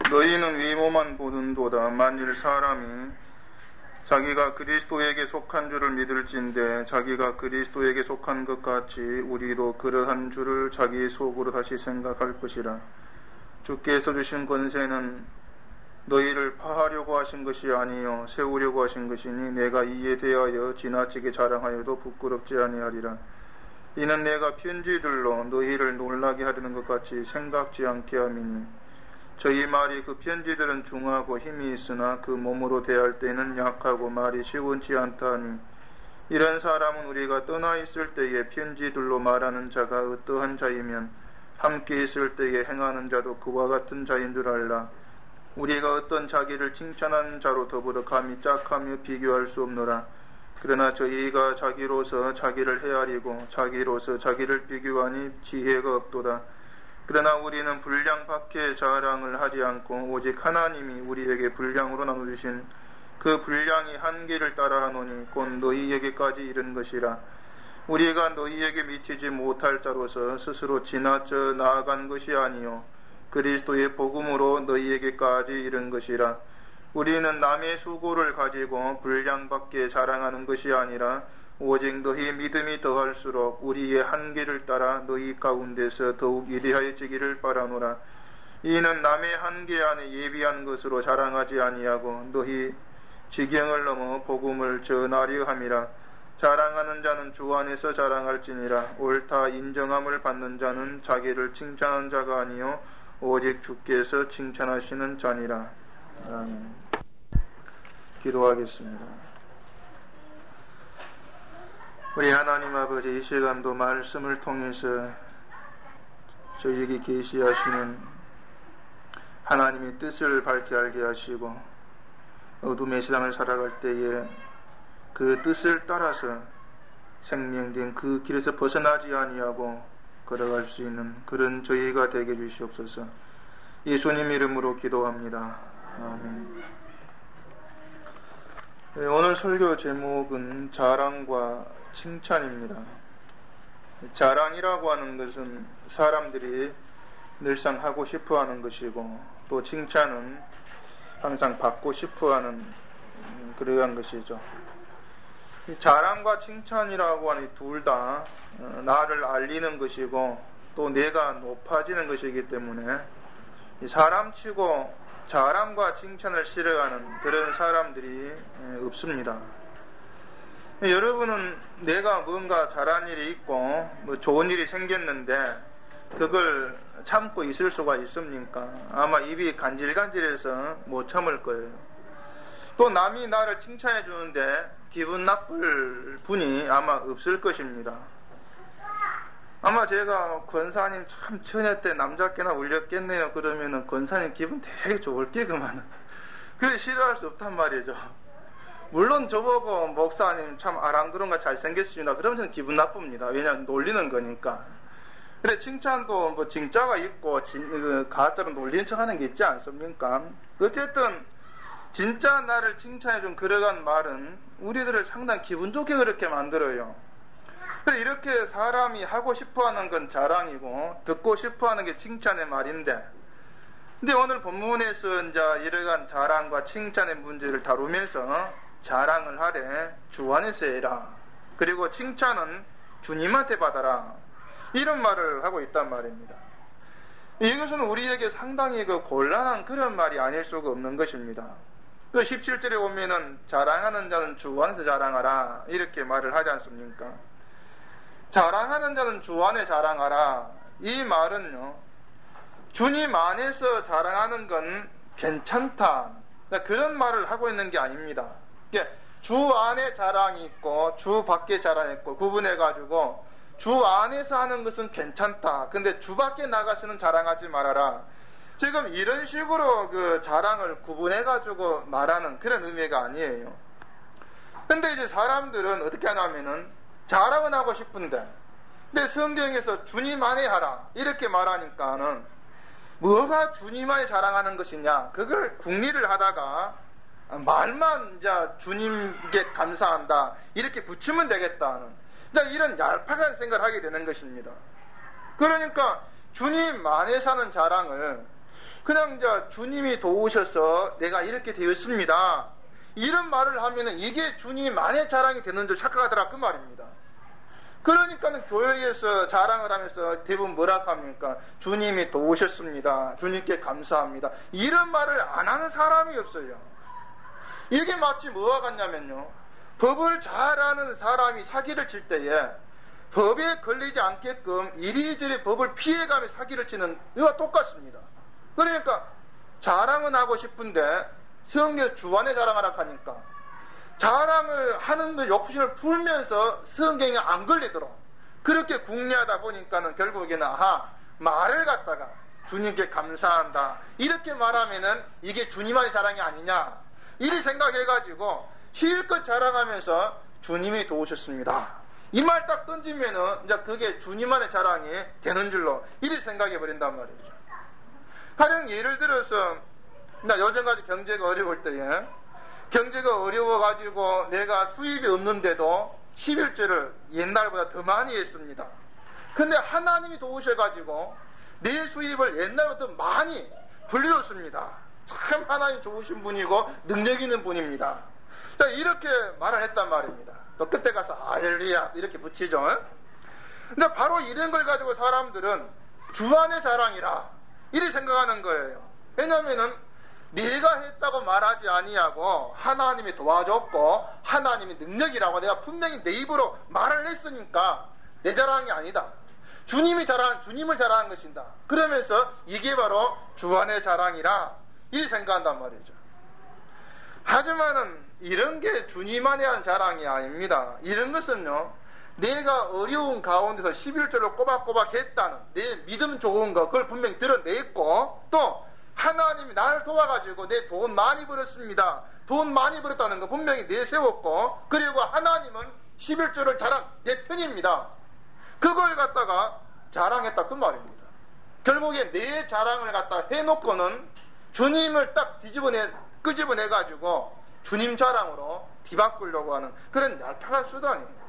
너희는 외모만 보는도다. 만일 사람이 자기가 그리스도에게 속한 줄을 믿을진대 자기가 그리스도에게 속한 것 같이 우리도 그러한 줄을 자기 속으로 다시 생각할 것이라. 주께서 주신 권세는 너희를 파하려고 하신 것이 아니요 세우려고 하신 것이니 내가 이에 대하여 지나치게 자랑하여도 부끄럽지 아니하리라. 이는 내가 편지들로 너희를 놀라게 하려는 것 같이 생각지 않게 함이니 저희 말이 그 편지들은 중하고 힘이 있으나 그 몸으로 대할 때는 약하고 말이 시원치 않다 하니 이런 사람은 우리가 떠나 있을 때에 편지들로 말하는 자가 어떠한 자이면 함께 있을 때에 행하는 자도 그와 같은 자인 줄 알라. 우리가 어떤 자기를 칭찬하는 자로 더불어 감히 짝하며 비교할 수 없노라. 그러나 저희가 자기로서 자기를 헤아리고 자기로서 자기를 비교하니 지혜가 없도다. 그러나 우리는 분량 밖에 자랑을 하지 않고 오직 하나님이 우리에게 분량으로 나눠주신 그 분량이 한계를 따라하노니 곧 너희에게까지 이른 것이라. 우리가 너희에게 미치지 못할 자로서 스스로 지나쳐 나아간 것이 아니요 그리스도의 복음으로 너희에게까지 이른 것이라. 우리는 남의 수고를 가지고 분량 밖에 자랑하는 것이 아니라 오직 너희 믿음이 더할수록 우리의 한계를 따라 너희 가운데서 더욱 위대해지기를 바라노라. 이는 남의 한계 안에 예비한 것으로 자랑하지 아니하고 너희 지경을 넘어 복음을 전하려 함이라. 자랑하는 자는 주 안에서 자랑할지니라. 옳다 인정함을 받는 자는 자기를 칭찬하는 자가 아니요 오직 주께서 칭찬하시는 자니라. 아멘. 기도하겠습니다. 우리 하나님 아버지, 이 시간도 말씀을 통해서 저희에게 계시하시는 하나님의 뜻을 밝게 알게 하시고 어둠의 세상을 살아갈 때에 그 뜻을 따라서 생명된 그 길에서 벗어나지 아니하고 걸어갈 수 있는 그런 저희가 되게 해주시옵소서. 예수님 이름으로 기도합니다. 아멘. 오늘 설교 제목은 자랑과 칭찬입니다. 자랑이라고 하는 것은 사람들이 늘상 하고 싶어 하는 것이고 또 칭찬은 항상 받고 싶어 하는 그러한 것이죠. 자랑과 칭찬이라고 하는 둘 다 나를 알리는 것이고 또 내가 높아지는 것이기 때문에 사람치고 자랑과 칭찬을 싫어하는 그런 사람들이 없습니다. 여러분은 내가 뭔가 잘한 일이 있고 뭐 좋은 일이 생겼는데 그걸 참고 있을 수가 있습니까? 아마 입이 간질간질해서 못 참을 거예요. 또 남이 나를 칭찬해 주는데 기분 나쁠 분이 아마 없을 것입니다. 아마 제가 권사님 참 처녀 때 남자께나 울렸겠네요 그러면은 권사님 기분 되게 좋을 게 그만. 그래 싫어할 수 없단 말이죠. 물론 저보고 목사님 참 아랑드런가 잘생겼습니다 그러면 저는 기분 나쁩니다. 왜냐하면 놀리는 거니까. 그래 칭찬도 뭐 진짜가 있고 가짜로 놀리는 척 하는 게 있지 않습니까? 어쨌든 진짜 나를 칭찬해준 그러한 말은 우리들을 상당히 기분 좋게 그렇게 만들어요. 그래 이렇게 사람이 하고 싶어하는 건 자랑이고 듣고 싶어하는 게 칭찬의 말인데, 근데 오늘 본문에서 이제 이러한 자랑과 칭찬의 문제를 다루면서 자랑을 하되 주 안에서 해라, 그리고 칭찬은 주님한테 받아라, 이런 말을 하고 있단 말입니다. 이것은 우리에게 상당히 곤란한 그런 말이 아닐 수가 없는 것입니다. 17절에 보면은 자랑하는 자는 주 안에서 자랑하라 이렇게 말을 하지 않습니까? 자랑하는 자는 주 안에 자랑하라, 이 말은요 주님 안에서 자랑하는 건 괜찮다 그런 말을 하고 있는 게 아닙니다. 주 안에 자랑이 있고 주 밖에 자랑이 있고 구분해가지고 주 안에서 하는 것은 괜찮다, 근데 주 밖에 나가서는 자랑하지 말아라, 지금 이런 식으로 그 자랑을 구분해가지고 말하는 그런 의미가 아니에요. 근데 이제 사람들은 어떻게 하냐면은 자랑은 하고 싶은데, 근데 성경에서 주님 안에 하라 이렇게 말하니까는 뭐가 주님 안에 자랑하는 것이냐, 그걸 궁리를 하다가 말만 이제 주님께 감사한다 이렇게 붙이면 되겠다는 이런 얄팍한 생각을 하게 되는 것입니다. 그러니까 주님 안에 사는 자랑을 그냥 이제 주님이 도우셔서 내가 이렇게 되었습니다. 이런 말을 하면은 이게 주님만의 자랑이 되는 줄 착각하더라 그 말입니다. 그러니까는 교회에서 자랑을 하면서 대부분 뭐라 합니까? 주님이 도우셨습니다. 주님께 감사합니다. 이런 말을 안 하는 사람이 없어요. 이게 마치 뭐와 같냐면요. 법을 잘 아는 사람이 사기를 칠 때에 법에 걸리지 않게끔 이리저리 법을 피해가며 사기를 치는 이와 똑같습니다. 그러니까 자랑은 하고 싶은데 성경 주안의 자랑하라 하니까 자랑을 하는 그 욕심을 풀면서 성경에 안 걸리도록 그렇게 궁리하다 보니까는 결국에는 말을 갖다가 주님께 감사한다 이렇게 말하면은 이게 주님만의 자랑이 아니냐 이리 생각해가지고 실컷 자랑하면서 주님이 도우셨습니다. 이 말 딱 던지면은 이제 그게 주님만의 자랑이 되는 줄로 이리 생각해 버린단 말이죠. 가령 예를 들어서 나 요즘까지 경제가 어려울 때에 경제가 어려워가지고 내가 수입이 없는데도 11조를 옛날보다 더 많이 했습니다. 근데 하나님이 도우셔가지고 내 수입을 옛날보다 많이 불려줬습니다. 참 하나님 좋으신 분이고 능력 있는 분입니다. 자, 이렇게 말을 했단 말입니다. 또 끝에 가서 할렐루야 이렇게 붙이죠. 근데 바로 이런 걸 가지고 사람들은 주안의 자랑이라 이렇게 생각하는 거예요. 왜냐면은 네가 했다고 말하지 아니하고 하나님이 도와줬고 하나님이 능력이라고 내가 분명히 내 입으로 말을 했으니까 내 자랑이 아니다. 주님을 자랑한 것이다. 그러면서 이게 바로 주안의 자랑이라 이렇게 생각한단 말이죠. 하지만은 이런 게 주님만에 한 자랑이 아닙니다. 이런 것은요, 내가 어려운 가운데서 11조를 꼬박꼬박 했다는 내 믿음 좋은 거 그걸 분명히 드러냈고 또 하나님이 나를 도와가지고 내 돈 많이 벌었습니다. 돈 많이 벌었다는 거 분명히 내세웠고 그리고 하나님은 11조를 내 편입니다. 그걸 갖다가 자랑했다 그 말입니다. 결국에 내 자랑을 갖다 해놓고는 주님을 딱 끄집어내가지고 주님 자랑으로 뒤바꾸려고 하는 그런 얄팍한 수단이에요.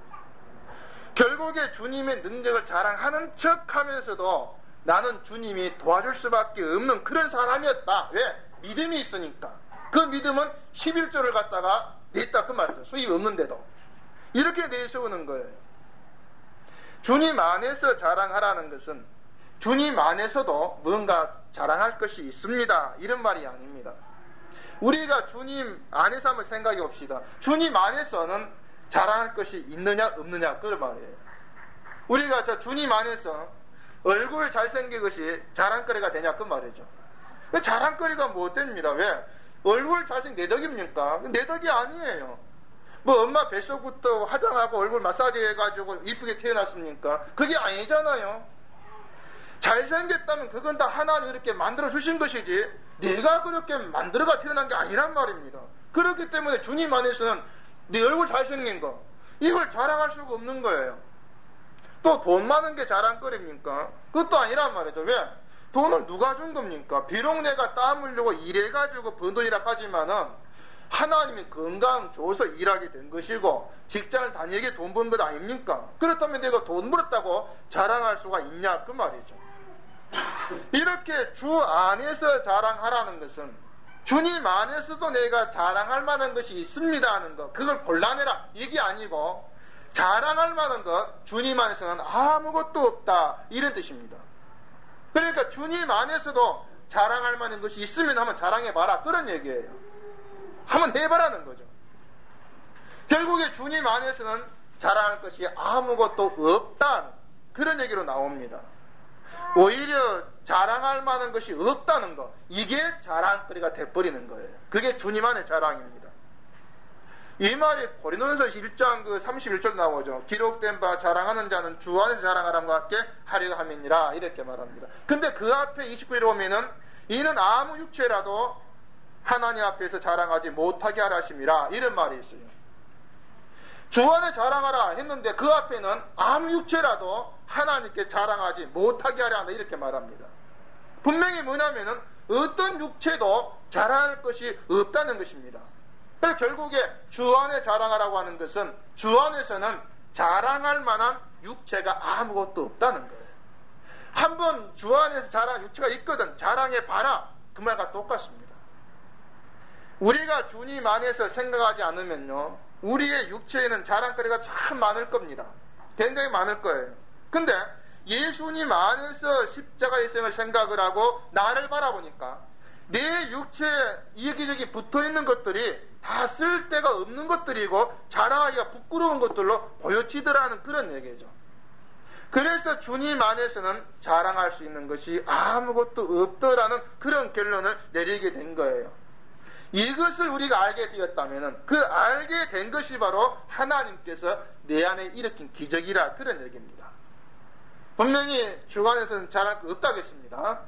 결국에 주님의 능력을 자랑하는 척 하면서도 나는 주님이 도와줄 수밖에 없는 그런 사람이었다. 왜? 믿음이 있으니까. 그 믿음은 11조를 갖다가 냈다 그 말이죠. 수입 없는데도. 이렇게 내세우는 거예요. 주님 안에서 자랑하라는 것은 주님 안에서도 뭔가 자랑할 것이 있습니다. 이런 말이 아닙니다. 우리가 주님 안에서 한번 생각해 봅시다. 주님 안에서는 자랑할 것이 있느냐 없느냐 그런 말이에요. 우리가 주님 안에서 얼굴 잘생긴 것이 자랑거리가 되냐 그 말이죠. 자랑거리가 뭐 됩니다. 왜? 얼굴 잘생긴 내 덕입니까? 내 덕이 아니에요. 뭐 엄마 뱃속부터 화장하고 얼굴 마사지 해가지고 이쁘게 태어났습니까? 그게 아니잖아요. 잘생겼다면 그건 다 하나님이 이렇게 만들어 주신 것이지 네가 그렇게 만들어가 태어난 게 아니란 말입니다. 그렇기 때문에 주님 안에서는 네 얼굴 잘생긴 거 이걸 자랑할 수가 없는 거예요. 또 돈 많은 게 자랑거리입니까? 그것도 아니란 말이죠. 왜? 돈을 누가 준 겁니까? 비록 내가 땀 흘리고 일해가지고 번 돈이라 하지만은 하나님이 건강 줘서 일하게 된 것이고 직장을 다니게 돈 번 것 아닙니까? 그렇다면 내가 돈 벌었다고 자랑할 수가 있냐 그 말이죠. 이렇게 주 안에서 자랑하라는 것은 주님 안에서도 내가 자랑할 만한 것이 있습니다 하는 것 그걸 골라내라 이게 아니고 자랑할 만한 것 주님 안에서는 아무것도 없다 이런 뜻입니다. 그러니까 주님 안에서도 자랑할 만한 것이 있으면 한번 자랑해봐라 그런 얘기예요. 한번 해봐라는 거죠. 결국에 주님 안에서는 자랑할 것이 아무것도 없다 그런 얘기로 나옵니다. 오히려 자랑할 만한 것이 없다는 것 이게 자랑거리가 돼버리는 거예요. 그게 주님 안의 자랑입니다. 이 말이 고린도전서 1장 31절 나오죠. 기록된 바 자랑하는 자는 주 안에서 자랑하람과 함께 하려 함이니라 이렇게 말합니다. 근데 그 앞에 29절에 보면은 이는 아무 육체라도 하나님 앞에서 자랑하지 못하게 하라 하심이라 이런 말이 있어요. 주 안에 자랑하라 했는데 그 앞에는 아무 육체라도 하나님께 자랑하지 못하게 하려 한다 이렇게 말합니다. 분명히 뭐냐면은 어떤 육체도 자랑할 것이 없다는 것입니다. 그래서 결국에 주 안에 자랑하라고 하는 것은 주 안에서는 자랑할 만한 육체가 아무것도 없다는 거예요. 한번 주 안에서 자랑할 육체가 있거든 자랑해봐라 그 말과 똑같습니다. 우리가 주님 안에서 생각하지 않으면요, 우리의 육체에는 자랑거리가 참 많을 겁니다. 굉장히 많을 거예요. 근데 예수님 안에서 십자가의 생을 생각을 하고 나를 바라보니까 내 육체에 이기저기 붙어있는 것들이 다 쓸데가 없는 것들이고 자랑하기가 부끄러운 것들로 보여지더라는 그런 얘기죠. 그래서 주님 안에서는 자랑할 수 있는 것이 아무것도 없더라는 그런 결론을 내리게 된 거예요. 이것을 우리가 알게 되었다면 그 알게 된 것이 바로 하나님께서 내 안에 일으킨 기적이라 그런 얘기입니다. 분명히 주관에서는 자랑할 거 없다겠습니다.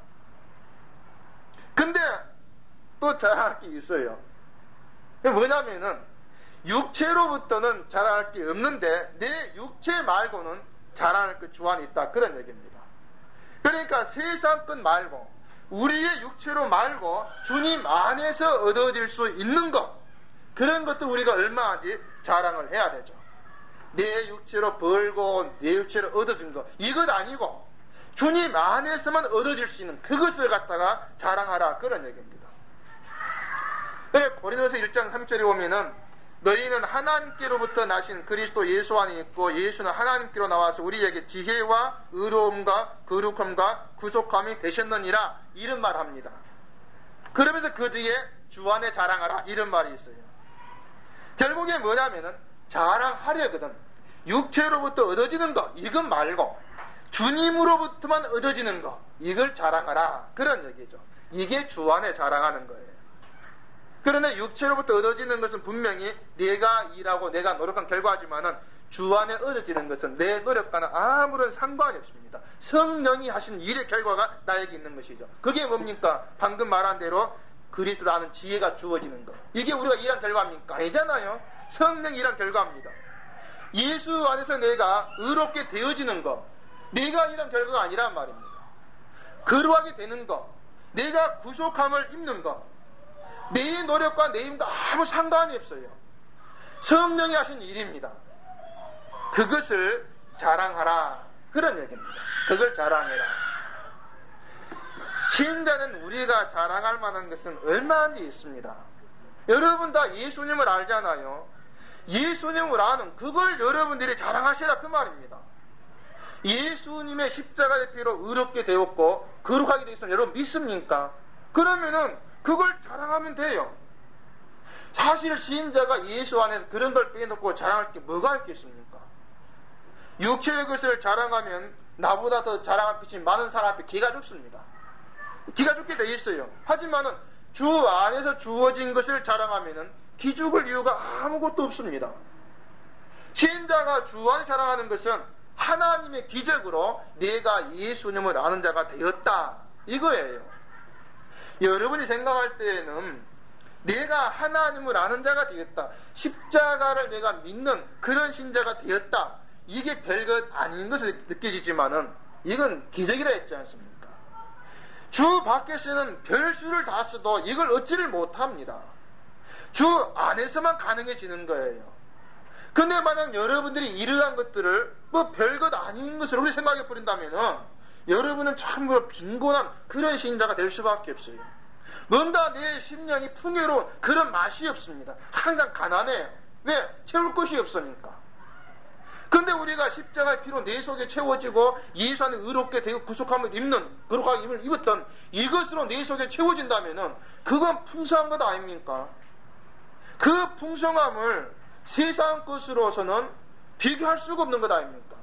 근데 또 자랑할 게 있어요. 뭐냐면은 육체로부터는 자랑할 게 없는데 내 육체 말고는 자랑할 그 주안이 있다 그런 얘기입니다. 그러니까 세상 것 말고 우리의 육체로 말고 주님 안에서 얻어질 수 있는 것, 그런 것들 우리가 얼마든지 자랑을 해야 되죠. 내 육체로 벌고 내 육체로 얻어진 것, 이것 아니고 주님 안에서만 얻어질 수 있는 그것을 갖다가 자랑하라 그런 얘기입니다. 그래 고린도서 1장 3절에 보면은 너희는 하나님께로부터 나신 그리스도 예수 안에 있고 예수는 하나님께로 나와서 우리에게 지혜와 의로움과 거룩함과 구속함이 되셨느니라 이런 말 합니다. 그러면서 그 뒤에 주 안에 자랑하라 이런 말이 있어요. 결국에 뭐냐면은 자랑하려거든 육체로부터 얻어지는 것 이것 말고 주님으로부터만 얻어지는 것 이걸 자랑하라 그런 얘기죠. 이게 주 안에 자랑하는 거예요. 그러나 육체로부터 얻어지는 것은 분명히 내가 일하고 내가 노력한 결과지만은 주 안에 얻어지는 것은 내 노력과는 아무런 상관이 없습니다. 성령이 하신 일의 결과가 나에게 있는 것이죠. 그게 뭡니까? 방금 말한 대로 그리스도를 아는 지혜가 주어지는 것. 이게 우리가 일한 결과입니까? 아니잖아요. 성령이 일한 결과입니다. 예수 안에서 내가 의롭게 되어지는 것. 내가 일한 결과가 아니란 말입니다. 거룩하게 되는 것. 내가 구속함을 입는 것. 내 노력과 내 힘도 아무 상관이 없어요. 성령이 하신 일입니다. 그것을 자랑하라 그런 얘기입니다. 그걸 자랑해라. 신자는 우리가 자랑할 만한 것은 얼마든지 있습니다. 여러분 다 예수님을 알잖아요. 예수님을 아는 그걸 여러분들이 자랑하시라 그 말입니다. 예수님의 십자가의 피로 의롭게 되었고 거룩하게 되었으면 여러분 믿습니까? 그러면은 그걸 자랑하면 돼요. 사실 신자가 예수 안에서 그런 걸 빼놓고 자랑할 게 뭐가 있겠습니까? 육체의 것을 자랑하면 나보다 더 자랑할 빛이 많은 사람 앞에 기가 죽습니다. 기가 죽게 돼 있어요. 하지만은 주 안에서 주어진 것을 자랑하면은 기죽을 이유가 아무것도 없습니다. 신자가 주 안에 자랑하는 것은 하나님의 기적으로 내가 예수님을 아는 자가 되었다 이거예요. 여러분이 생각할 때에는 내가 하나님을 아는 자가 되었다. 십자가를 내가 믿는 그런 신자가 되었다. 이게 별것 아닌 것을 느껴지지만은 이건 기적이라 했지 않습니까? 주 밖에서는 별수를 다 써도 이걸 얻지를 못합니다. 주 안에서만 가능해지는 거예요. 근데 만약 여러분들이 이러한 것들을 뭐 별것 아닌 것을 우리 생각해 버린다면은 여러분은 참으로 빈곤한 그런 신자가 될 수밖에 없어요. 뭔가 내 심령이 풍요로운 그런 맛이 없습니다. 항상 가난해요. 왜? 채울 것이 없으니까. 근데 우리가 십자가의 피로 내 속에 채워지고 예수 안에 의롭게 되고 구속함을 입는 거룩하게 힘을 입었던 이것으로 내 속에 채워진다면은 그건 풍성한 것 아닙니까? 그 풍성함을 세상 것으로서는 비교할 수가 없는 것 아닙니까?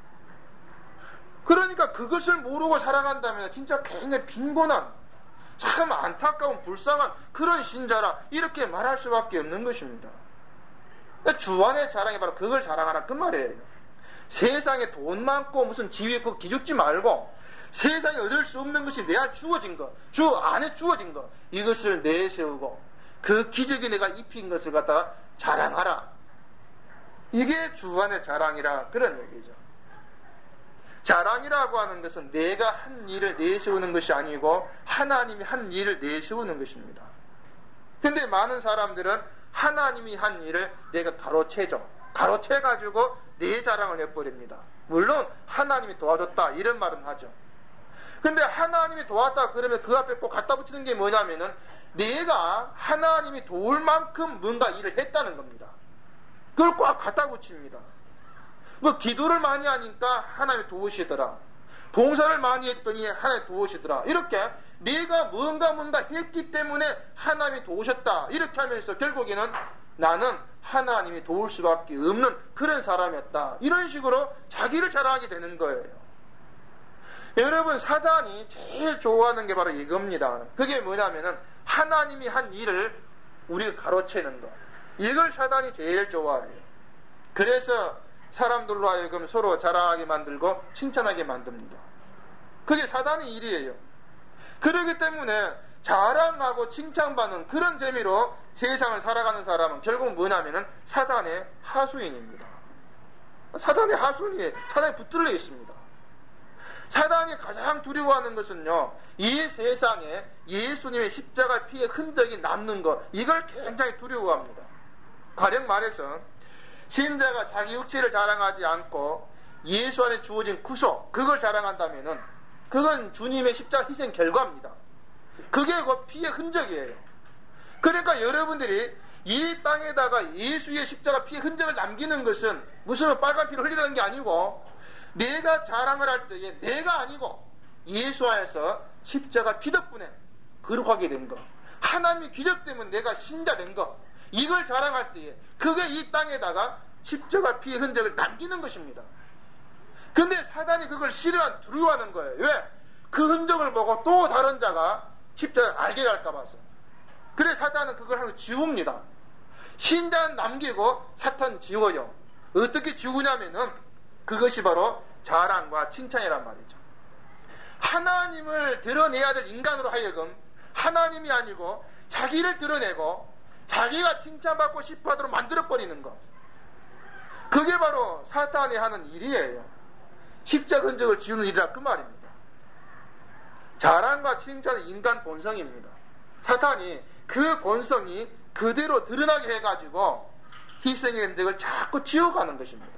그러니까 그것을 모르고 살아간다면 진짜 굉장히 빈곤한 참 안타까운 불쌍한 그런 신자라 이렇게 말할 수밖에 없는 것입니다. 주 안의 자랑이 바로 그걸 자랑하라 그 말이에요. 세상에 돈 많고 무슨 지위 있고 기죽지 말고 세상에 얻을 수 없는 것이 내 안에 주어진 것, 주 안에 주어진 것 이것을 내세우고 그 기적이 내가 입힌 것을 갖다가 자랑하라. 이게 주 안의 자랑이라 그런 얘기죠. 자랑이라고 하는 것은 내가 한 일을 내세우는 것이 아니고 하나님이 한 일을 내세우는 것입니다. 근데 많은 사람들은 하나님이 한 일을 내가 가로채죠. 가로채가지고 내 자랑을 해버립니다. 물론 하나님이 도와줬다 이런 말은 하죠. 근데 하나님이 도왔다 그러면 그 앞에 꼭 갖다 붙이는 게 뭐냐면은 내가 하나님이 도울 만큼 뭔가 일을 했다는 겁니다. 그걸 꼭 갖다 붙입니다. 뭐 기도를 많이 하니까 하나님이 도우시더라. 봉사를 많이 했더니 하나님이 도우시더라. 이렇게 내가 뭔가 했기 때문에 하나님이 도우셨다. 이렇게 하면서 결국에는 나는 하나님이 도울 수밖에 없는 그런 사람이었다. 이런 식으로 자기를 자랑하게 되는 거예요. 여러분, 사단이 제일 좋아하는 게 바로 이겁니다. 그게 뭐냐면은 하나님이 한 일을 우리가 가로채는 거. 이걸 사단이 제일 좋아해요. 그래서 사람들로 하여금 서로 자랑하게 만들고 칭찬하게 만듭니다. 그게 사단의 일이에요. 그렇기 때문에 자랑하고 칭찬받는 그런 재미로 세상을 살아가는 사람은 결국 뭐냐면은 사단의 하수인입니다. 사단의 하수인이에요. 사단이 붙들려 있습니다. 사단이 가장 두려워하는 것은요, 이 세상에 예수님의 십자가 피의 흔적이 남는 것, 이걸 굉장히 두려워합니다. 가령 말해서 신자가 자기 육체를 자랑하지 않고 예수 안에 주어진 구속, 그걸 자랑한다면은 그건 주님의 십자가 희생 결과입니다. 그게 그 피의 흔적이에요. 그러니까 여러분들이 이 땅에다가 예수의 십자가 피의 흔적을 남기는 것은 무슨 빨간 피를 흘리라는 게 아니고, 내가 자랑을 할 때에 내가 아니고 예수 안에서 십자가 피 덕분에 거룩하게 된 것, 하나님의 기적 때문에 내가 신자 된 것, 이걸 자랑할 때에 그게 이 땅에다가 십자가 피의 흔적을 남기는 것입니다. 근데 사단이 그걸 두려워하는 거예요. 왜? 그 흔적을 보고 또 다른 자가 십자가를 알게 할까 봐서. 그래 사단은 그걸 항상 지웁니다. 신자는 남기고 사탄은 지워요. 어떻게 지우냐면은 그것이 바로 자랑과 칭찬이란 말이죠. 하나님을 드러내야 될 인간으로 하여금 하나님이 아니고 자기를 드러내고 자기가 칭찬받고 싶어하도록 만들어버리는 것. 그게 바로 사탄이 하는 일이에요. 십자가 흔적을 지우는 일이라 그 말입니다. 자랑과 칭찬은 인간 본성입니다. 사탄이 그 본성이 그대로 드러나게 해가지고 희생의 흔적을 자꾸 지워가는 것입니다.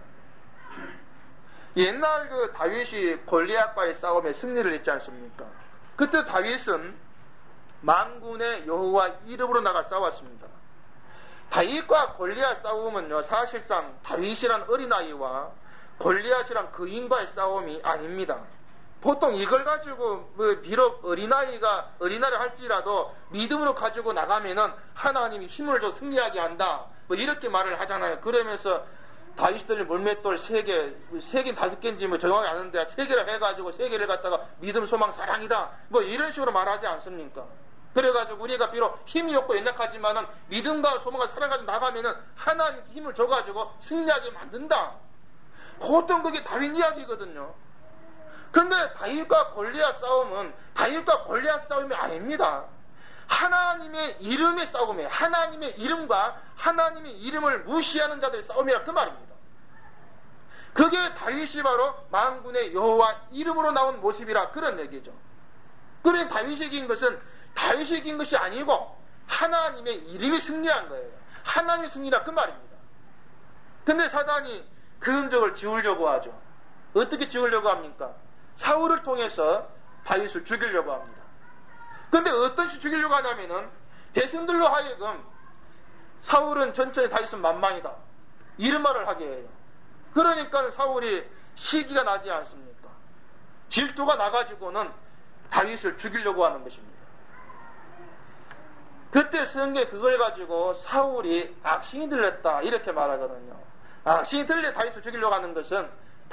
옛날 그 다윗이 골리앗과의 싸움에 승리를 했지 않습니까? 그때 다윗은 만군의 여호와 이름으로 나가 싸웠습니다. 다윗과 골리앗 싸움은요, 사실상 다윗이란 어린아이와 골리앗이란 거인과의 싸움이 아닙니다. 보통 이걸 가지고 비록 어린아이를 할지라도 믿음으로 가지고 나가면은 하나님이 힘을 줘 승리하게 한다, 이렇게 말을 하잖아요. 그러면서 다윗들이 물맷돌 3개, 3개 5개인지 정확히 아는데 3개를 해가지고 3개를 갖다가 믿음, 소망, 사랑이다, 이런 식으로 말하지 않습니까? 그래가지고 우리가 비록 힘이 없고 연약하지만은 믿음과 소망과 사랑 가지고 나가면은 하나님 힘을 줘가지고 승리하게 만든다. 보통 그게 다윗 이야기거든요. 근데 다윗과 골리앗 싸움은 다윗과 골리앗 싸움이 아닙니다. 하나님의 이름의 싸움이에요. 하나님의 이름과 하나님의 이름을 무시하는 자들의 싸움이라 그 말입니다. 그게 다윗이 바로 만군의 여호와 이름으로 나온 모습이라 그런 얘기죠. 그래 다윗이 이긴 것은 다윗이 이긴 것이 아니고 하나님의 이름이 승리한 거예요. 하나님의 승리라 그 말입니다. 근데 사단이 그 흔적을 지우려고 하죠. 어떻게 지우려고 합니까? 사울을 통해서 다윗을 죽이려고 합니다. 근데 어떤 식으로 죽이려고 하냐면은 백성들로 하여금 사울은 천천히 다윗은 만만이다, 이런 말을 하게 해요. 그러니까 사울이 시기가 나지 않습니까? 질투가 나가지고는 다윗을 죽이려고 하는 것입니다. 그때 성경에 그걸 가지고 사울이 악신이 들렸다 이렇게 말하거든요. 악신이 들려 다윗을 죽이려고 하는 것은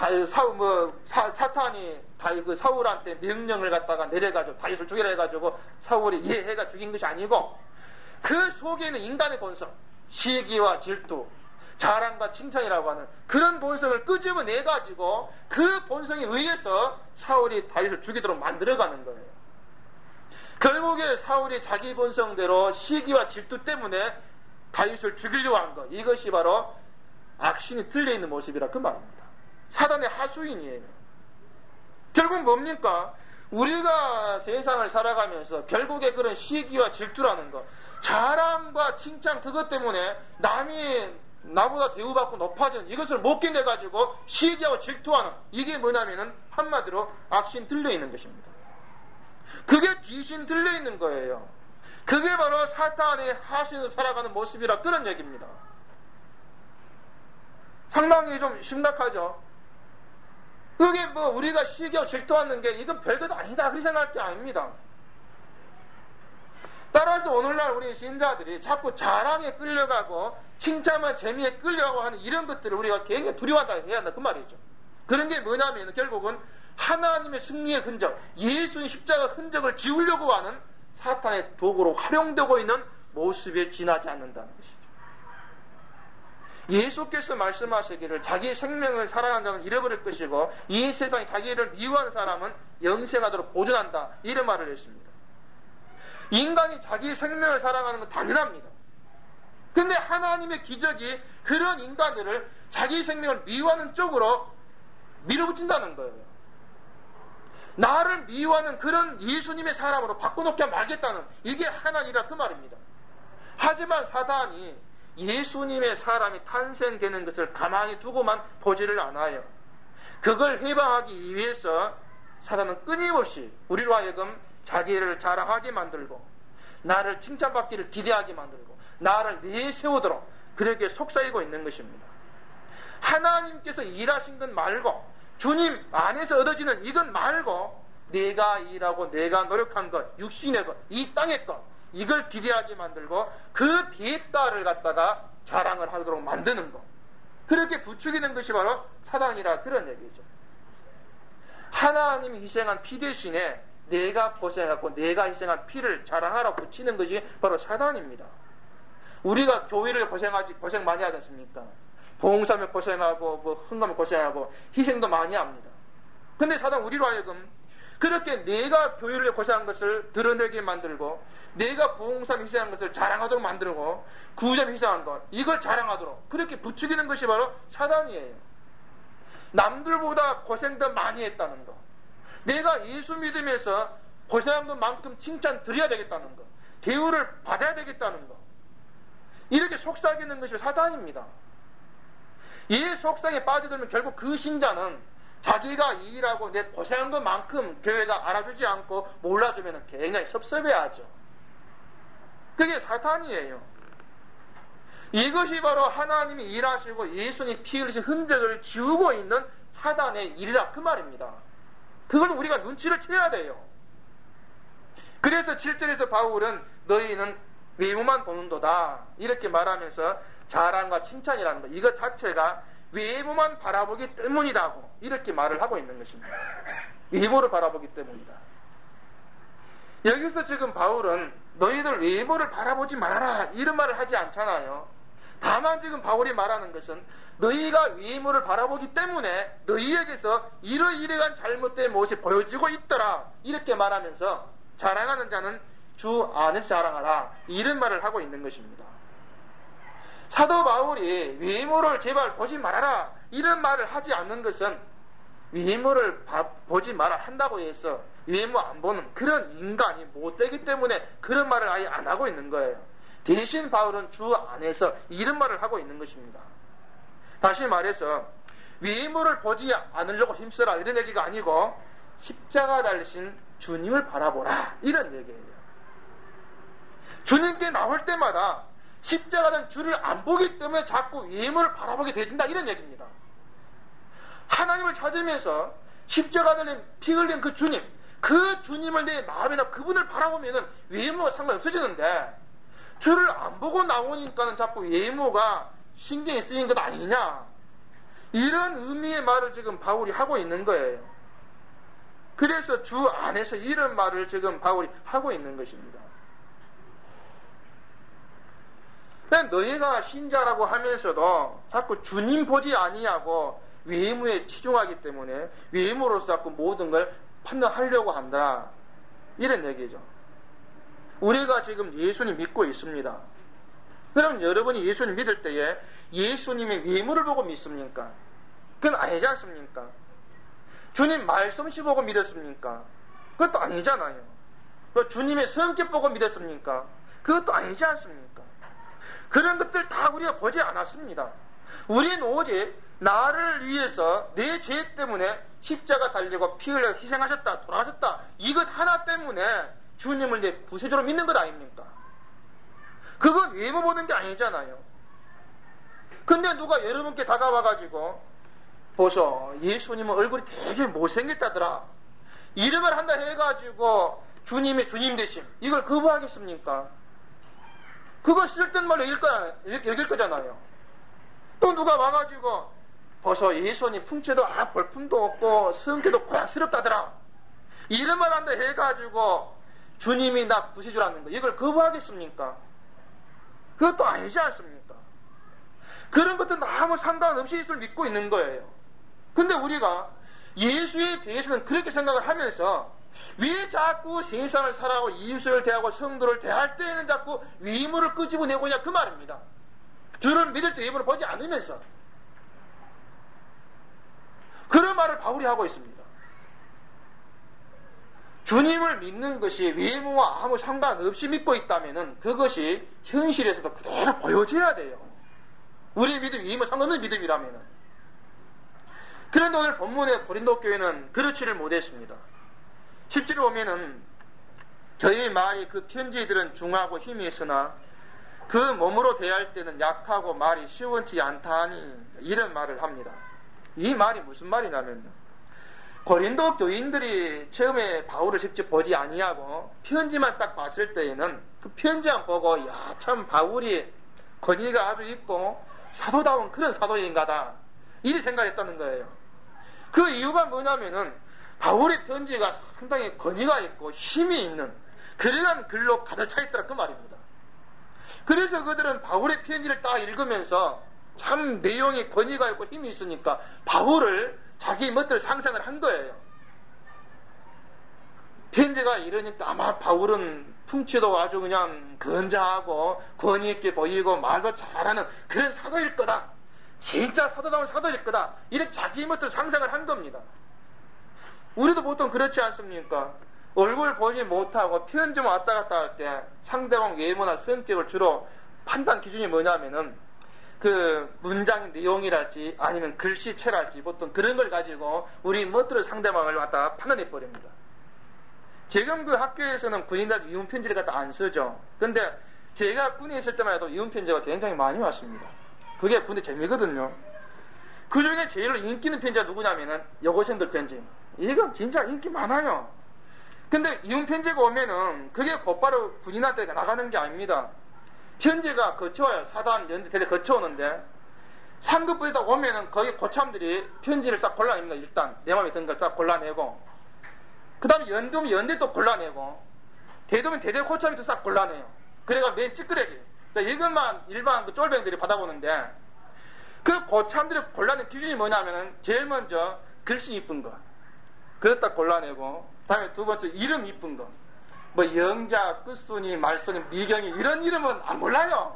사탄이 그 사울한테 명령을 갖다가 내려가지고 다윗을 죽이라 해가지고 사울이 이해해가 죽인 것이 아니고, 그 속에 있는 인간의 본성, 시기와 질투, 자랑과 칭찬이라고 하는 그런 본성을 끄집어내가지고 그 본성에 의해서 사울이 다윗을 죽이도록 만들어가는 거예요. 결국에 사울이 자기 본성대로 시기와 질투 때문에 다윗을 죽이려고 한 것, 이것이 바로 악신이 들려있는 모습이라 그 말입니다. 사단의 하수인이에요. 결국 뭡니까? 우리가 세상을 살아가면서 결국에 그런 시기와 질투라는 것, 자랑과 칭찬, 그것 때문에 남이 나보다 대우받고 높아지는 이것을 못 견뎌가지고 시기하고 질투하는, 이게 뭐냐면은 한마디로 악신 들려있는 것입니다. 그게 귀신 들려있는 거예요. 그게 바로 사탄의 하수인으로 살아가는 모습이라 그런 얘기입니다. 상당히 좀 심각하죠. 그게 뭐 우리가 시기하고 질투하는 게 이건 별것 아니다 그렇게 생각할 게 아닙니다. 따라서 오늘날 우리 신자들이 자꾸 자랑에 끌려가고 칭찬만 재미에 끌려가고 하는 이런 것들을 우리가 굉장히 두려워한다 해야 한다 그 말이죠. 그런 게 뭐냐면 결국은 하나님의 승리의 흔적, 예수의 십자가 흔적을 지우려고 하는 사탄의 도구로 활용되고 있는 모습에 지나지 않는다는 것이죠. 예수께서 말씀하시기를 자기의 생명을 사랑하는 자는 잃어버릴 것이고 이 세상에 자기를 미워하는 사람은 영생하도록 보존한다 이런 말을 했습니다. 인간이 자기의 생명을 사랑하는 건 당연합니다. 근데 하나님의 기적이 그런 인간들을 자기의 생명을 미워하는 쪽으로 밀어붙인다는 거예요. 나를 미워하는 그런 예수님의 사람으로 바꿔놓게 말겠다는 이게 하나님이라 그 말입니다. 하지만 사단이 예수님의 사람이 탄생되는 것을 가만히 두고만 보지를 않아요. 그걸 해방하기 위해서 사단은 끊임없이 우리로 하여금 자기를 자랑하게 만들고 나를 칭찬받기를 기대하게 만들고 나를 내세우도록 그렇게 속삭이고 있는 것입니다. 하나님께서 일하신 것 말고 주님 안에서 얻어지는 이것 말고 내가 일하고 내가 노력한 것, 육신의 것, 이 땅의 것 이걸 기대하게 만들고 그 대가를 갖다가 자랑을 하도록 만드는 것, 그렇게 부추기는 것이 바로 사단이라 그런 얘기죠. 하나님이 희생한 피 대신에 내가 고생하고 내가 희생한 피를 자랑하라고 붙이는 것이 바로 사단입니다. 우리가 교회를 고생 많이 하지 않습니까? 봉사하면 고생하고 뭐 헌금을 고생하고 희생도 많이 합니다. 근데 사단 우리로 하여금 그렇게 내가 교회를 위해 고생한 것을 드러내게 만들고 내가 봉사를 희생한 것을 자랑하도록 만들고 구점 희생한 것 이걸 자랑하도록 그렇게 부추기는 것이 바로 사단이에요. 남들보다 고생 더 많이 했다는 것, 내가 예수 믿으면서 고생한 것만큼 칭찬 드려야 되겠다는 것, 대우를 받아야 되겠다는 것, 이렇게 속삭이는 것이 사단입니다. 이 속상에 빠져들면 결국 그 신자는 자기가 일하고 내 고생한 것만큼 교회가 알아주지 않고 몰라주면 굉장히 섭섭해하죠. 그게 사탄이에요. 이것이 바로 하나님이 일하시고 예수님이 피 흘리신 흔적을 지우고 있는 사단의 일이라 그 말입니다. 그걸 우리가 눈치를 채야 돼요. 그래서 7절에서 바울은 너희는 외모만 보는도다 이렇게 말하면서 자랑과 칭찬이라는 것 이것 자체가 외모만 바라보기 때문이라고 이렇게 말을 하고 있는 것입니다. 외모를 바라보기 때문이다. 여기서 지금 바울은 너희들 외모를 바라보지 말아라 이런 말을 하지 않잖아요. 다만 지금 바울이 말하는 것은 너희가 외모를 바라보기 때문에 너희에게서 이러이러한 잘못된 모습이 보여지고 있더라 이렇게 말하면서 자랑하는 자는 주 안에서 자랑하라 이런 말을 하고 있는 것입니다. 사도 바울이 외모를 제발 보지 말아라 이런 말을 하지 않는 것은 외모를 보지 말아 한다고 해서 외모 안 보는 그런 인간이 못되기 때문에 그런 말을 아예 안 하고 있는 거예요. 대신 바울은 주 안에서 이런 말을 하고 있는 것입니다. 다시 말해서 외모를 보지 않으려고 힘써라 이런 얘기가 아니고 십자가 달리신 주님을 바라보라 이런 얘기예요. 주님께 나올 때마다 십자가는 주를 안 보기 때문에 자꾸 외모를 바라보게 되진다 이런 얘기입니다. 하나님을 찾으면서 십자가 달린 피 흘린 그 주님, 그 주님을 내 마음에다 그분을 바라보면은 외모가 상관없어지는데 주를 안 보고 나오니까는 자꾸 외모가 신경이 쓰인 것 아니냐 이런 의미의 말을 지금 바울이 하고 있는 거예요. 그래서 주 안에서 이런 말을 지금 바울이 하고 있는 것입니다. 너희가 신자라고 하면서도 자꾸 주님 보지 아니하고 외모에 치중하기 때문에 외모로서 자꾸 모든 걸 판단하려고 한다 이런 얘기죠. 우리가 지금 예수님 믿고 있습니다. 그럼 여러분이 예수님 믿을 때에 예수님의 외모를 보고 믿습니까? 그건 아니지 않습니까? 주님 말씀씨 보고 믿었습니까? 그것도 아니잖아요. 주님의 성격 보고 믿었습니까? 그것도 아니지 않습니까? 그런 것들 다 우리가 보지 않았습니다. 우리는 오직 나를 위해서 내 죄 때문에 십자가 달리고 피 흘려 희생하셨다, 돌아가셨다. 이것 하나 때문에 주님을 내 구세주로 믿는 것 아닙니까? 그건 외모 보는 게 아니잖아요. 근데 누가 여러분께 다가와가지고 보소, 예수님은 얼굴이 되게 못생겼다더라. 이름을 한다 해가지고 주님이 주님 되심. 이걸 거부하겠습니까? 그거 쓸데없는 말로 여길 거잖아요. 또 누가 와가지고 보소, 예수님 풍채도 볼품도 없고 성격도 고약스럽다더라. 이름을 한다 해가지고 주님이 나 구세주라는 거. 이걸 거부하겠습니까? 그것도 아니지 않습니까? 그런 것들은 아무 상관없이 예수를 믿고 있는 거예요. 근데 우리가 예수에 대해서는 그렇게 생각을 하면서 왜 자꾸 세상을 살아가고 이웃을 대하고 성도를 대할 때에는 자꾸 외모를 끄집어내고냐 그 말입니다. 주를 믿을 때 외모를 보지 않으면서 그런 말을 바울이 하고 있습니다. 주님을 믿는 것이 외모와 아무 상관없이 믿고 있다면 그것이 현실에서도 그대로 보여져야 돼요. 우리 믿음이 외모 상관없는 믿음이라면. 그런데 오늘 본문의 고린도 교회는 그렇지를 못했습니다. 10절에 보면은 저희 말이 그 편지들은 중하고 힘이 있으나 그 몸으로 대할 때는 약하고 말이 시원치 않다니 이런 말을 합니다. 이 말이 무슨 말이냐면요. 고린도 교인들이 처음에 바울을 직접 보지 아니하고 편지만 딱 봤을 때에는 그 편지만 보고 야, 참 바울이 권위가 아주 있고 사도다운 그런 사도인가다 이리 생각했다는 거예요. 그 이유가 뭐냐면은 바울의 편지가 상당히 권위가 있고 힘이 있는 그러한 글로 가득 차 있더라 그 말입니다. 그래서 그들은 바울의 편지를 딱 읽으면서 참 내용이 권위가 있고 힘이 있으니까 바울을 자기 멋대로 상상을 한 거예요. 편지가 이러니까 아마 바울은 풍치도 아주 그냥 건장하고 권위 있게 보이고 말도 잘하는 그런 사도일 거다. 진짜 사도다운 사도일 거다. 이렇게 자기 멋대로 상상을 한 겁니다. 우리도 보통 그렇지 않습니까? 얼굴 보지 못하고 편지만 왔다 갔다 할 때 상대방 외모나 성격을 주로 판단 기준이 뭐냐면은 그 문장의 내용이랄지 아니면 글씨체랄지 보통 그런 걸 가지고 우리 멋대로 상대방을 갖다 판단해 버립니다. 지금 그 학교에서는 군인들 이혼 편지를 갖다 안 쓰죠. 근데 제가 군에 있을 때만 해도 이혼 편지가 굉장히 많이 왔습니다. 그게 군대 재미거든요. 그 중에 제일 인기 있는 편지가 누구냐면은 여고생들 편지. 이건 진짜 인기 많아요. 근데 이혼 편지가 오면은 그게 곧바로 군인한테 나가는 게 아닙니다. 편지가 거쳐와요. 사단, 연대, 대대 거쳐오는데 상급부에다 오면은 거기 고참들이 편지를 싹 골라냅니다. 일단 내 마음에 드는 걸 싹 골라내고 그 다음에 연도면 연대 또 골라내고 대도면 대대 고참이 또 싹 골라내요. 그래가 맨 찌끄레기 이것만 일반 그 쫄병들이 받아보는데 그 고참들이 골라낸 기준이 뭐냐면은 제일 먼저 글씨 이쁜 거 그걸 딱 골라내고 다음에 두 번째 이름 이쁜 거 뭐 영자, 끝순이, 말순이, 미경이 이런 이름은 안 몰라요.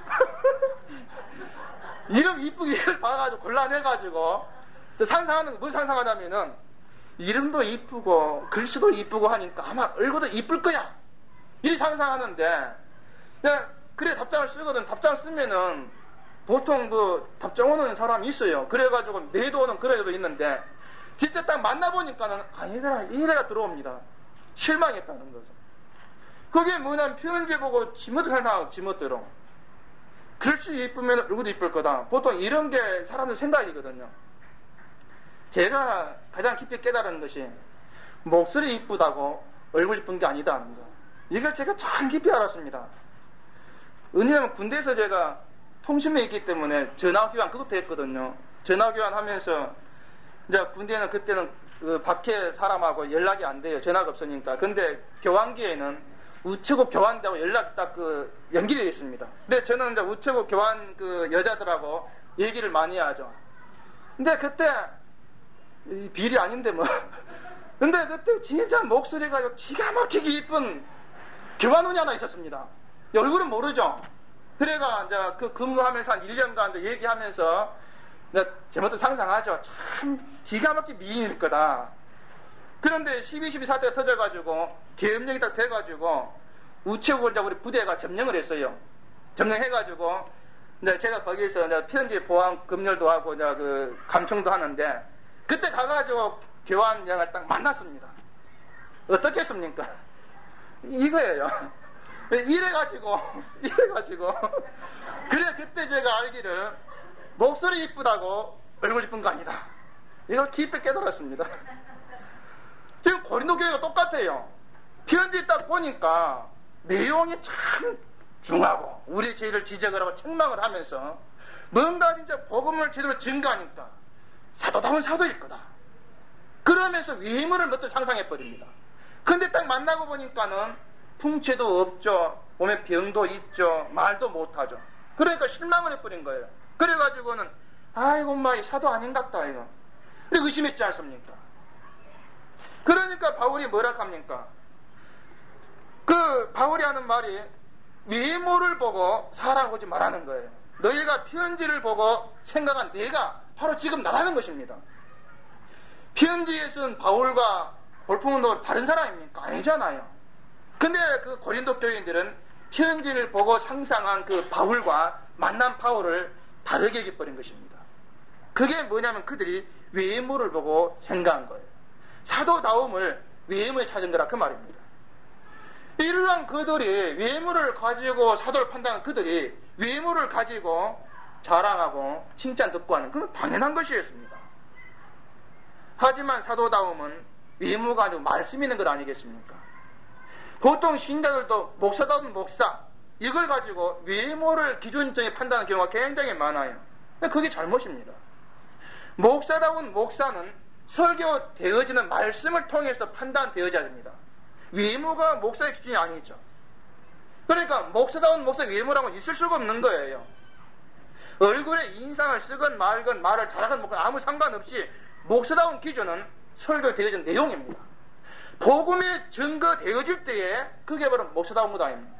이름 이쁘게 이걸 봐가지고 골라내가지고 상상하는 거 뭘 상상하냐면은 이름도 이쁘고 글씨도 이쁘고 하니까 아마 얼굴도 이쁠 거야 이리 상상하는데 그래 답장을 쓰거든. 답장 쓰면은 보통 그 답장 오는 사람이 있어요. 그래가지고 매도 오는 그런 애도 있는데 진짜 딱 만나보니까는 아니더라 이래가 들어옵니다. 실망했다는 거죠. 그게 뭐냐면 편지 보고 지멋대로 상상하고 지멋대로 글씨 이쁘면 얼굴도 이쁠 거다. 보통 이런 게 사람들 생각이거든요. 제가 가장 깊이 깨달은 것이 목소리 이쁘다고 얼굴 이쁜 게 아니다는 거. 이걸 제가 참 깊이 알았습니다. 왜냐하면 군대에서 제가 통신에 있기 때문에 전화교환 그것도 했거든요. 전화교환 하면서 이제 군대는 그때는 그 밖에 사람하고 연락이 안 돼요. 전화가 없으니까. 근데 교환기에는 우체국 교환되고 연락이 딱 그 연결되어 있습니다. 근데 저는 이제 우체국 교환 그 여자들하고 얘기를 많이 하죠. 근데 그때 비리 아닌데 뭐. 근데 그때 진짜 목소리가 기가 막히게 이쁜 교환원이 하나 있었습니다. 얼굴은 모르죠. 그래가 이제 그 근무하면서 한 1년간 얘기하면서 제멋대로 상상하죠. 참 기가 막히게 미인일 거다. 그런데 12 사태가 터져가지고 계엄령이 딱 돼가지고 우체국을 우리 부대가 점령을 했어요. 점령해가지고 이제 제가 거기에서 이제 편지 보안 검열도 하고 이제 그 감청도 하는데 그때 가가지고 교환장을 딱 만났습니다. 어떻겠습니까? 이거예요. 이래가지고 그래 그때 제가 알기를 목소리 이쁘다고 얼굴 이쁜 거 아니다. 이걸 깊이 깨달았습니다. 지금 고린도 교회가 똑같아요. 편지 딱 보니까 내용이 참 중하고 우리 죄를 지적을 하고 책망을 하면서 뭔가 진짜 복음을 제대로 증거하니까 사도다운 사도일 거다. 그러면서 외모를 몇 번 상상해버립니다. 근데 딱 만나고 보니까는 풍채도 없죠. 몸에 병도 있죠. 말도 못하죠. 그러니까 실망을 해버린 거예요. 그래가지고는 아이고 마 사도 아닌갑다 이거. 그리고 의심했지 않습니까? 그러니까 바울이 뭐라 합니까? 그 바울이 하는 말이 외모를 보고 사랑을 보지 말라는 거예요. 너희가 편지를 보고 생각한 내가 바로 지금 나라는 것입니다. 편지에 쓴 바울과 볼품운동은 다른 사람입니까? 아니잖아요. 근데 그 고린도 교인들은 편지를 보고 상상한 그 바울과 만난 바울을 다르게 여겨버린 것입니다. 그게 뭐냐면 그들이 외모를 보고 생각한 거예요. 사도다움을 외모에 찾은 거라 그 말입니다. 이러한 그들이 외모를 가지고 사도를 판단하는 그들이 외모를 가지고 자랑하고 칭찬 듣고 하는 그건 당연한 것이었습니다. 하지만 사도다움은 외모가 아니고 말씀 있는 것 아니겠습니까? 보통 신자들도 목사다운 목사 이걸 가지고 외모를 기준점에 판단하는 경우가 굉장히 많아요. 그게 잘못입니다. 목사다운 목사는 설교되어지는 말씀을 통해서 판단되어져야 됩니다. 외모가 목사의 기준이 아니죠. 그러니까 목사다운 목사의 외모라고는 있을 수가 없는 거예요. 얼굴에 인상을 쓰건 말건 말을 잘하건 뭐건 아무 상관없이 목사다운 기준은 설교되어진 내용입니다. 복음에 증거되어질 때에 그게 바로 목사다운 것 아닙니까?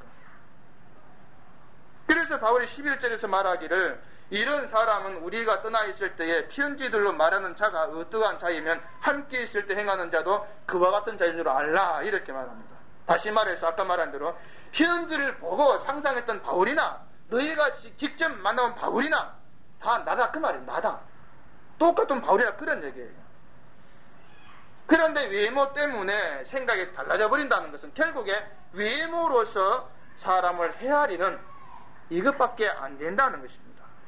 그래서 바울이 11절에서 말하기를 이런 사람은 우리가 떠나 있을 때에 편지들로 말하는 자가 어떠한 자이면 함께 있을 때 행하는 자도 그와 같은 자인 줄 알라 이렇게 말합니다. 다시 말해서 아까 말한 대로 편지를 보고 상상했던 바울이나 너희가 직접 만나본 바울이나 다 나다 그 말이에요. 나다. 똑같은 바울이라 그런 얘기예요. 그런데 외모 때문에 생각이 달라져 버린다는 것은 결국에 외모로서 사람을 헤아리는 이것밖에 안 된다는 것입니다.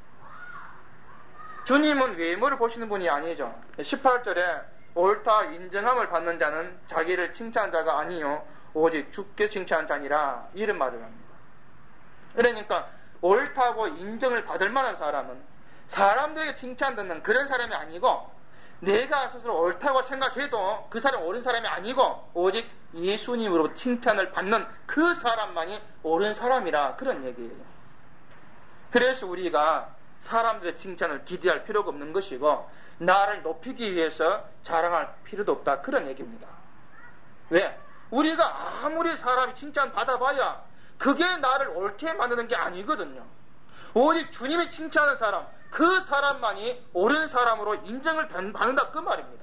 주님은 외모를 보시는 분이 아니죠. 18절에 옳다 인정함을 받는 자는 자기를 칭찬한 자가 아니요 오직 주께 칭찬한 자니라 이런 말을 합니다. 그러니까 옳다고 인정을 받을 만한 사람은 사람들에게 칭찬 듣는 그런 사람이 아니고 내가 스스로 옳다고 생각해도 그 사람이 옳은 사람이 아니고 오직 예수님으로 칭찬을 받는 그 사람만이 옳은 사람이라 그런 얘기예요. 그래서 우리가 사람들의 칭찬을 기대할 필요가 없는 것이고 나를 높이기 위해서 자랑할 필요도 없다 그런 얘기입니다. 왜? 우리가 아무리 사람이 칭찬 받아봐야 그게 나를 옳게 만드는 게 아니거든요. 오직 주님이 칭찬하는 사람 그 사람만이 옳은 사람으로 인정을 받는다 그 말입니다.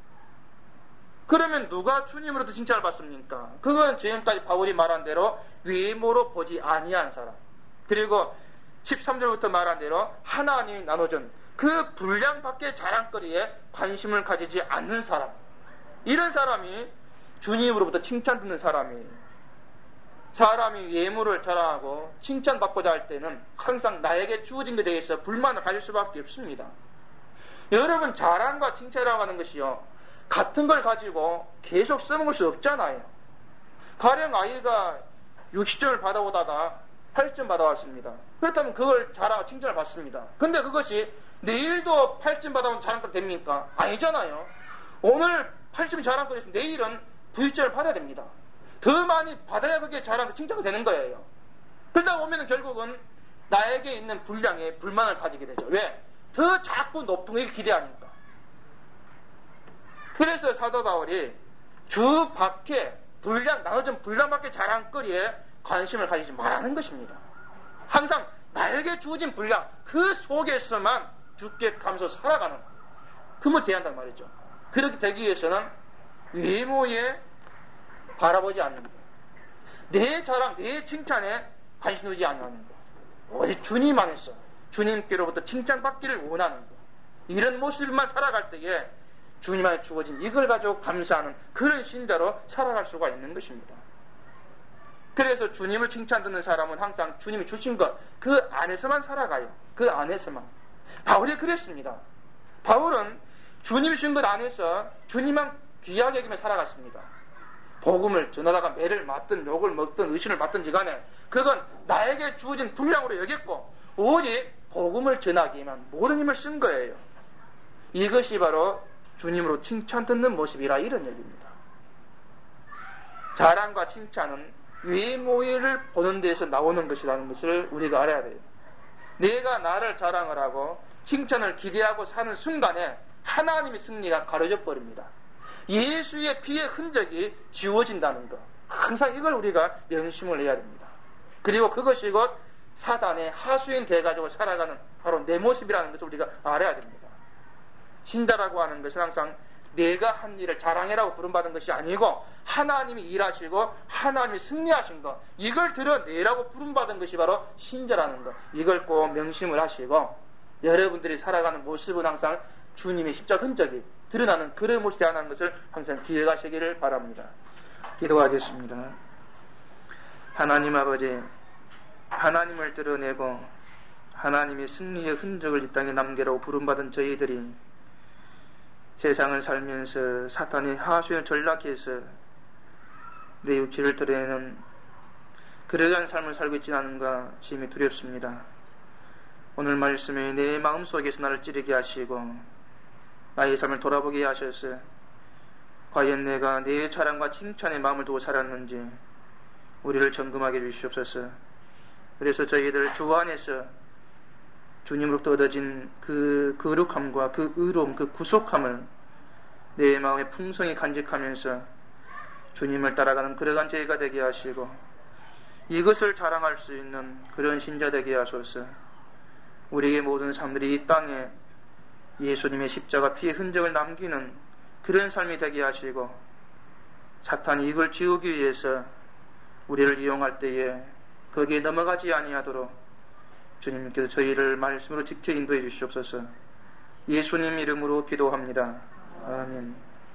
그러면 누가 주님으로부터 칭찬을 받습니까? 그건 지금까지 바울이 말한 대로 외모로 보지 아니한 사람 그리고 13절부터 말한 대로 하나님이 나눠준 그 분량 밖의 자랑거리에 관심을 가지지 않는 사람 이런 사람이 주님으로부터 칭찬 듣는 사람이에요. 사람이 외모를 자랑하고 칭찬받고자 할 때는 항상 나에게 주어진 것에 대해서 불만을 가질 수밖에 없습니다. 여러분 자랑과 칭찬이라고 하는 것이요 같은 걸 가지고 계속 써먹을 수 없잖아요. 가령 아이가 60점을 받아오다가 8점 받아왔습니다. 그렇다면 그걸 자랑, 칭찬을 받습니다. 근데 그것이 내일도 8점 받아오면 자랑거리 됩니까? 아니잖아요. 오늘 8점이 자랑거리였으면 내일은 9점을 받아야 됩니다. 더 많이 받아야 그게 자랑, 칭찬이 되는 거예요. 그러다 보면 결국은 나에게 있는 분량에 불만을 가지게 되죠. 왜? 더 자꾸 높은 걸 기대하니까. 그래서 사도 바울이 주 밖에 분량, 나눠진 분량 밖에 자랑거리에 관심을 가지지 말라는 것입니다. 항상 나에게 주어진 분량 그 속에서만 주께 감사 살아가는 그걸 대한단 말이죠. 그렇게 되기 위해서는 외모에 바라보지 않는 것, 내 자랑, 내 칭찬에 관심 두지 않는 것, 오직 주님 안에서 주님께로부터 칭찬받기를 원하는 것, 이런 모습만 살아갈 때에 주님 안에 주어진 이걸 가지고 감사하는 그런 신자로 살아갈 수가 있는 것입니다. 그래서 주님을 칭찬 듣는 사람은 항상 주님이 주신 것 그 안에서만 살아가요. 그 안에서만. 바울이 그랬습니다. 바울은 주님이 주신 것 안에서 주님만 귀하게 여기며 살아갔습니다. 복음을 전하다가 매를 맞든 욕을 먹든 의심을 받든지 간에 그건 나에게 주어진 분량으로 여겼고 오직 복음을 전하기에만 모든 힘을 쓴 거예요. 이것이 바로 주님으로 칭찬 듣는 모습이라 이런 얘기입니다. 자랑과 칭찬은 외모를 보는 데서 나오는 것이라는 것을 우리가 알아야 돼요. 내가 나를 자랑을 하고 칭찬을 기대하고 사는 순간에 하나님의 승리가 가려져 버립니다. 예수의 피의 흔적이 지워진다는 것. 항상 이걸 우리가 명심을 해야 됩니다. 그리고 그것이 곧 사단의 하수인 돼가지고 살아가는 바로 내 모습이라는 것을 우리가 알아야 됩니다. 신자라고 하는 것은 항상 내가 한 일을 자랑해라고 부름받은 것이 아니고 하나님이 일하시고 하나님이 승리하신 것 이걸 드러내라고 부름받은 것이 바로 신자라는 것 이걸 꼭 명심을 하시고 여러분들이 살아가는 모습은 항상 주님의 십자가 흔적이 드러나는 그런 모습이 되어나는 것을 항상 기억하시기를 바랍니다. 기도하겠습니다. 하나님 아버지 하나님을 드러내고 하나님의 승리의 흔적을 이 땅에 남기라고 부름받은 저희들이 세상을 살면서 사탄의 하수에 전락해서 내 육체를 드러내는 그러한 삶을 살고 있지 않은가 심히 두렵습니다. 오늘 말씀에 내 마음속에서 나를 찌르게 하시고 나의 삶을 돌아보게 하셔서 과연 내가 내 자랑과 칭찬의 마음을 두고 살았는지 우리를 점검하게 해주시옵소서. 그래서 저희들 주 안에서 주님으로부터 얻어진 그 거룩함과 그 의로움, 그 구속함을 내 마음에 풍성히 간직하면서 주님을 따라가는 그러한 저희가 되게 하시고 이것을 자랑할 수 있는 그런 신자 되게 하소서. 우리의 모든 삶들이 이 땅에 예수님의 십자가 피의 흔적을 남기는 그런 삶이 되게 하시고 사탄이 이걸 지우기 위해서 우리를 이용할 때에 거기에 넘어가지 아니하도록 주님께서 저희를 말씀으로 지켜 인도해 주시옵소서. 예수님 이름으로 기도합니다. 아멘.